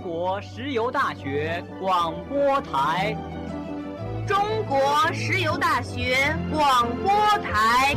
国石油大学广播台。 中国石油大学广播台。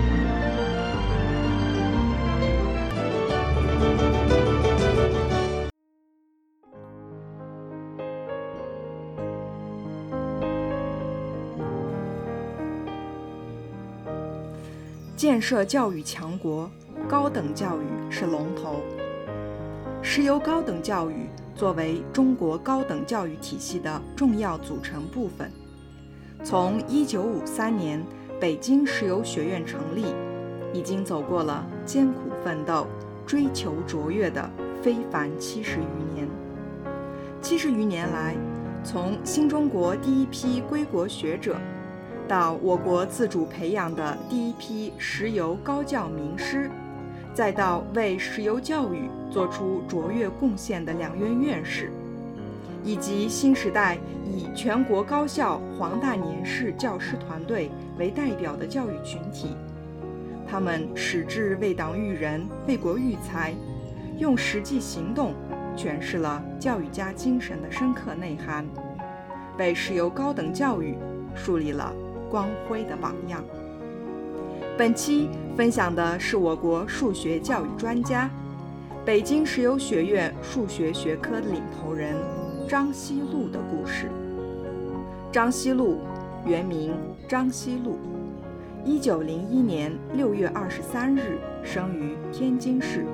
建设教育强国，高等教育是龙头。石油高等教育作为中国高等教育体系的重要组成部分，从1953年北京石油学院成立，已经走过了艰苦奋斗、追求卓越的非凡70余年。70余年来，从新中国第一批归国学者，到我国自主培养的第一批石油高教名师，再到为石油教育做出卓越贡献的两院院士，以及新时代以全国高校黄大年式教师团队为代表的教育群体，他们矢志为党育人、为国育才，用实际行动诠释了教育家精神的深刻内涵，为石油高等教育树立了光辉的榜样。本期分享的是我国数学教育专家、北京石油学院数学学科的领头人张锡禄的故事。张锡禄原名张锡禄，1901年6月23日生于天津市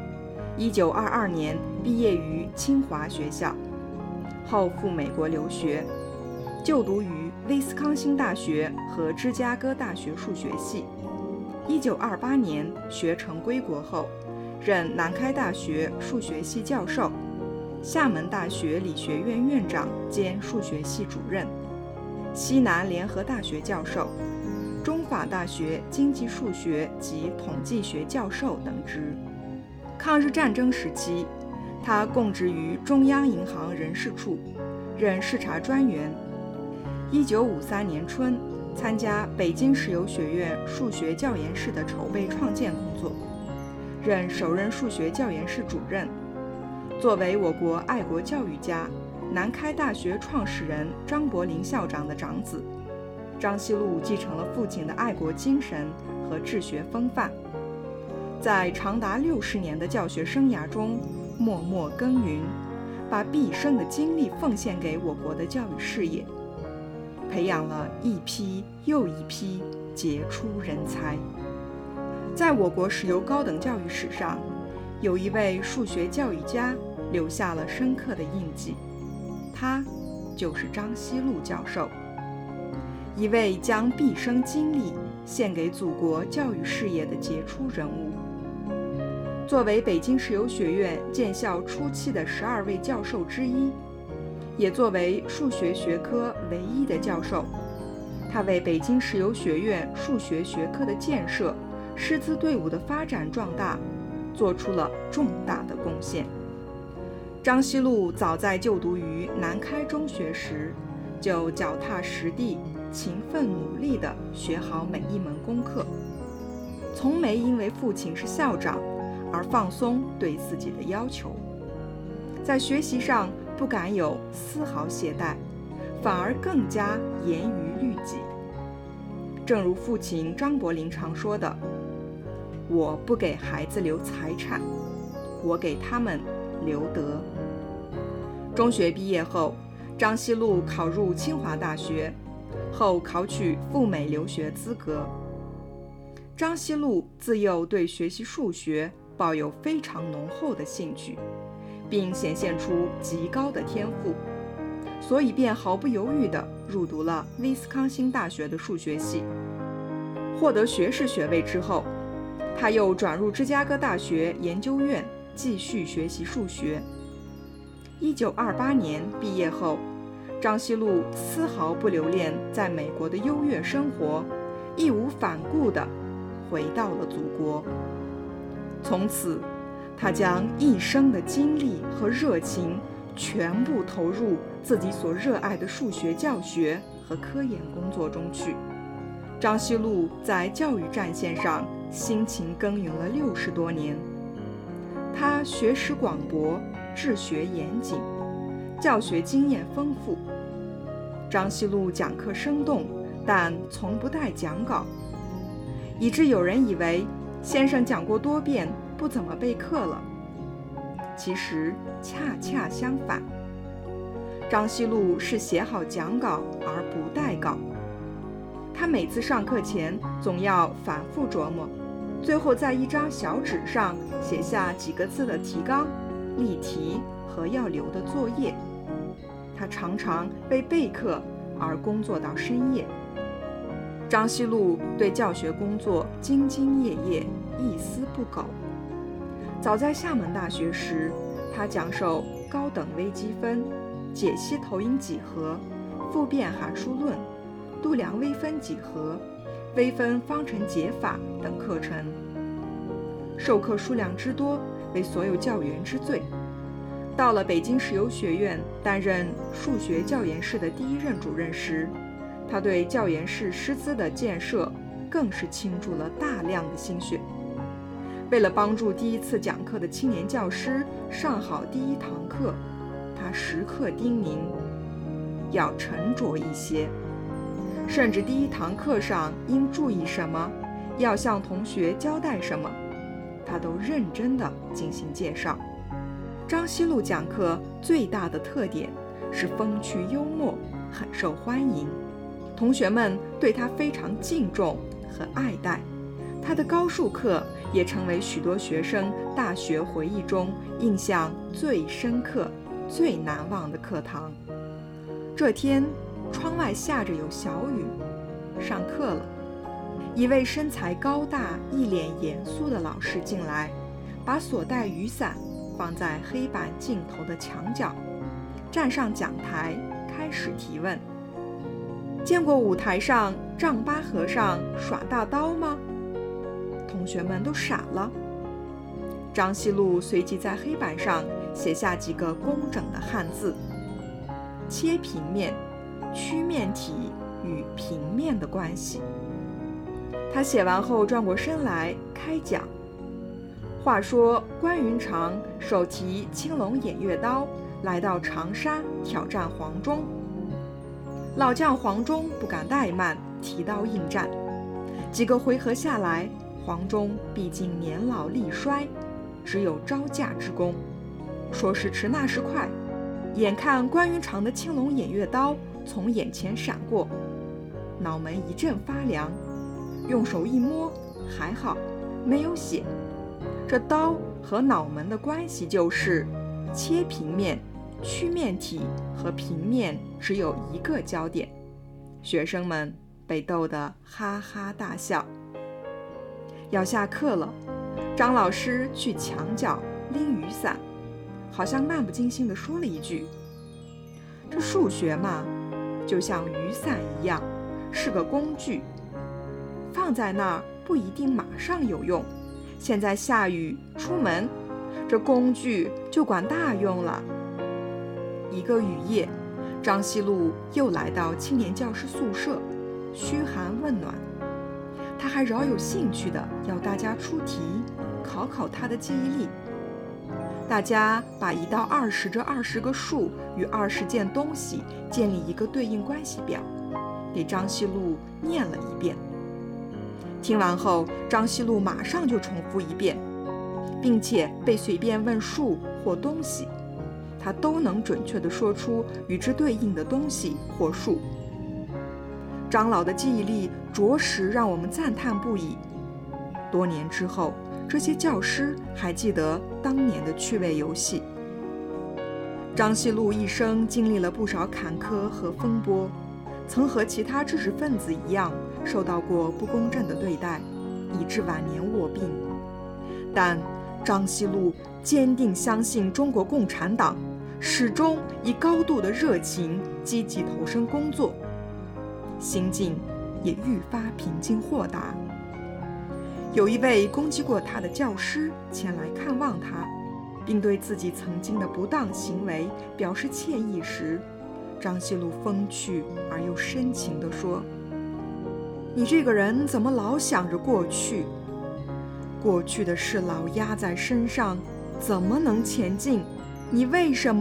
，1922年毕业于清华学校，后赴美国留学，就读于威斯康星大学和芝加哥大学数学系。1928年学成归国后，任南开大学数学系教授，厦门大学理学院院长兼数学系主任，西南联合大学教授，中法大学经济数学及统计学教授等职。抗日战争时期，他供职于中央银行人事处，任视察专员。1953年春，参加北京石油学院数学教研室的筹备创建工作，任首任数学教研室主任。作为我国爱国教育家、南开大学创始人张伯苓校长的长子，张锡禄继承了父亲的爱国精神和治学风范，在长达60年的教学生涯中默默耕耘，把毕生的精力奉献给我国的教育事业，培养了一批又一批杰出人才。在我国石油高等教育史上，有一位数学教育家留下了深刻的印记，他就是张锡禄教授，一位将毕生精力献给祖国教育事业的杰出人物。作为北京石油学院建校初期的12位教授之一，也作为数学学科唯一的教授，他为北京石油学院数学学科的建设、师资队伍的发展壮大做出了重大的贡献。张锡禄早在就读于南开中学时，就脚踏实地、勤奋努力地学好每一门功课，从没因为父亲是校长而放松对自己的要求，在学习上不敢有丝毫懈怠，反而更加严于律己。正如父亲张伯苓常说的，我不给孩子留财产，我给他们留德。中学毕业后，张锡禄考入清华大学，后考取赴美留学资格。张锡禄自幼对学习数学抱有非常浓厚的兴趣，并显现出极高的天赋，所以便毫不犹豫地入读了威斯康星大学的数学系。获得学士学位之后，他又转入芝加哥大学研究院继续学习数学。1928年毕业后，张锡禄丝毫不留恋在美国的优越生活，义无反顾地回到了祖国。从此，他将一生的精力和热情全部投入自己所热爱的数学教学和科研工作中去。张锡禄在教育战线上辛勤耕耘了60多年，他学识广博，治学严谨， 教学经验丰富。张锡禄讲课生动，但从不带讲稿，以致有人以为先生讲过多遍，不怎么备课了。其实恰恰相反，张锡禄是写好讲稿而不带稿。他每次上课前总要反复琢磨，最后在一张小纸上写下几个字的提纲、例题和要留的作业。他常常为备课而工作到深夜。张锡禄对教学工作兢兢业业，一丝不苟。早在厦门大学时，他讲授高等微积分、解析投影几何、复变函数论、度量微分几何、微分方程解法等课程。授课数量之多，为所有教员之最。到了北京石油学院担任数学教研室的第一任主任时，他对教研室师资的建设更是倾注了大量的心血。为了帮助第一次讲课的青年教师上好第一堂课，他时刻叮咛要沉着一些，甚至第一堂课上应注意什么，要向同学交代什么，他都认真地进行介绍。张锡禄讲课最大的特点是风趣幽默，很受欢迎，同学们对他非常敬重和爱戴。他的高数课也成为许多学生大学回忆中印象最深刻、最难忘的课堂。这天，窗外下着有小雨，上课了。一位身材高大、一脸严肃的老师进来，把所带雨伞放在黑板尽头的墙角，站上讲台，开始提问：见过舞台上丈八和尚耍大刀吗？同学们都傻了。张锡禄随即在黑板上写下几个工整的汉字：切平面、曲面体与平面的关系。他写完后转过身来开讲。话说关云长手提青龙偃月刀来到长沙挑战黄忠，老将黄忠不敢怠慢，提刀应战。几个回合下来，黄忠毕竟年老力衰，只有招架之功。说时迟那时快，眼看关云长的青龙偃月刀从眼前闪过，脑门一阵发凉，用手一摸，还好没有血。这刀和脑门的关系就是切平面、曲面体和平面只有一个焦点。学生们被逗得哈哈大笑。要下课了，张老师去墙角拎雨伞，好像漫不经心地说了一句：这数学嘛，就像雨伞一样，是个工具，放在那儿不一定马上有用。现在下雨，出门，这工具就管大用了。一个雨夜，张锡禄又来到青年教师宿舍，嘘寒问暖。他还饶有兴趣地要大家出题，考考他的记忆力。大家把1到20这20个数与20件东西建立一个对应关系表，给张锡禄念了一遍。听完后，张锡禄马上就重复一遍，并且被随便问数或东西，他都能准确地说出与之对应的东西或数。张老的记忆力着实让我们赞叹不已。多年之后，这些教师还记得当年的趣味游戏。张锡禄一生经历了不少坎坷和风波，曾和其他知识分子一样受到过不公正的对待，以致晚年卧病。但张锡禄坚定相信中国共产党，始终以高度的热情积极投身工作，心境也愈发平静豁达。有一位攻击过他的教师前来看望他，并对自己曾经的不当行为表示歉意时，张锡禄风趣而又深情地说：你这个人怎么老想着过去？过去的事老压在身上，怎么能前进？你为什么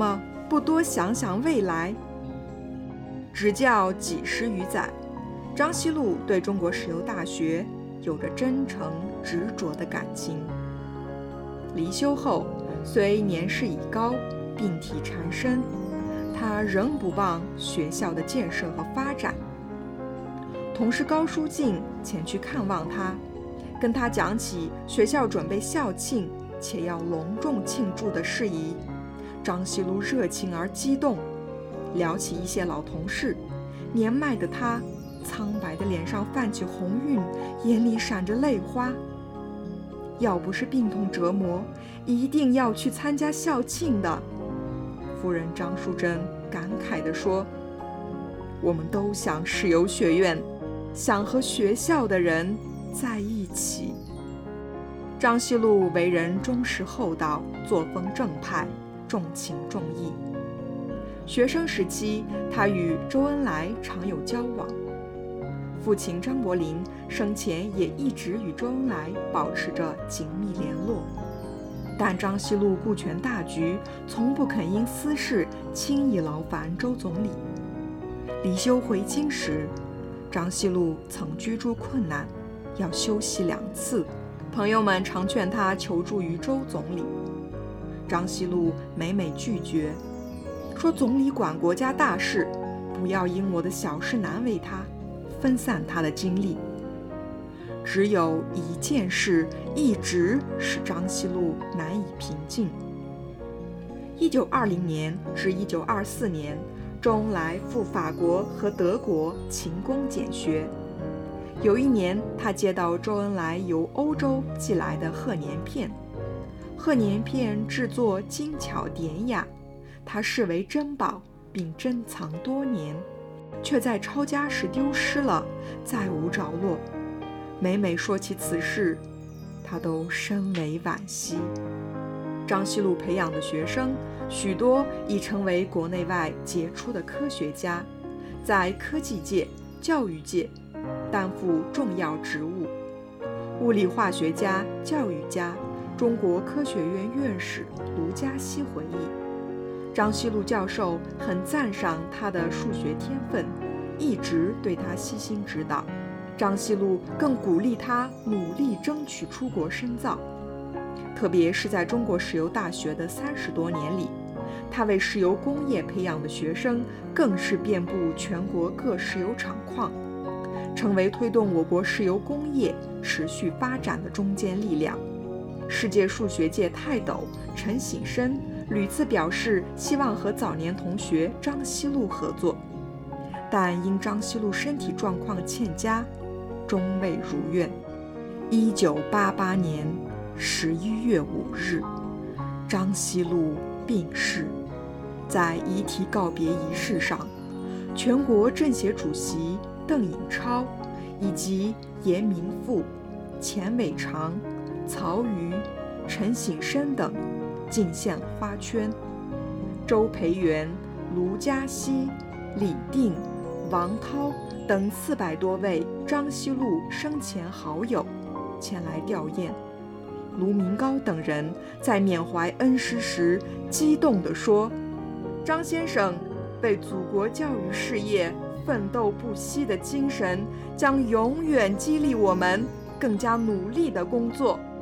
不多想想未来。执教几十余载，张锡禄对中国石油大学有着真诚执着的感情。离休后，虽年事已高，病体缠身，他仍不忘学校的建设和发展。同事高书进前去看望他，跟他讲起学校准备校庆且要隆重庆祝的事宜。张锡禄热情而激动，聊起一些老同事，年迈的他苍白的脸上泛起红晕，眼里闪着泪花。要不是病痛折磨，一定要去参加校庆的。夫人张淑珍感慨地说，我们都想石油学院，想和学校的人在一起。张锡禄为人忠实厚道，作风正派，重情重义。学生时期，他与周恩来常有交往。父亲张伯苓生前也一直与周恩来保持着紧密联络，但张锡禄顾全大局，从不肯因私事轻易劳烦周总理。离休回京时，张锡禄曾居住困难，要休息2次，朋友们常劝他求助于周总理，张锡禄每每拒绝，说总理管国家大事，不要因我的小事难为他，分散他的精力。只有一件事一直使张锡禄难以平静。1920年至1924年，周恩来赴法国和德国勤工俭学。有一年，他接到周恩来由欧洲寄来的贺年片，贺年片制作精巧典雅，他视为珍宝，并珍藏多年，却在抄家时丢失了，再无着落。每每说起此事，他都深为惋惜。张锡禄培养的学生，许多已成为国内外杰出的科学家，在科技界、教育界担负重要职务。物理化学家、教育家、中国科学院院士卢嘉锡回忆，张锡禄教授很赞赏他的数学天分，一直对他悉心指导。张锡禄更鼓励他努力争取出国深造，特别是在中国石油大学的30多年里，他为石油工业培养的学生更是遍布全国各石油厂矿，成为推动我国石油工业持续发展的中坚力量。世界数学界泰斗陈省身屡次表示希望和早年同学张锡禄合作，但因张锡禄身体状况欠佳，终未如愿。1988年11月5日，张锡禄病逝。在遗体告别仪式上，全国政协主席邓颖超以及严明富、钱伟长、曹禺、陈省身等敬献了花圈。周培源、卢嘉锡、李定、王涛等400多位张锡禄生前好友前来吊唁。卢明皋等人在缅怀恩师时激动地说，张先生为祖国教育事业奋斗不息的精神将永远激励我们更加努力地工作。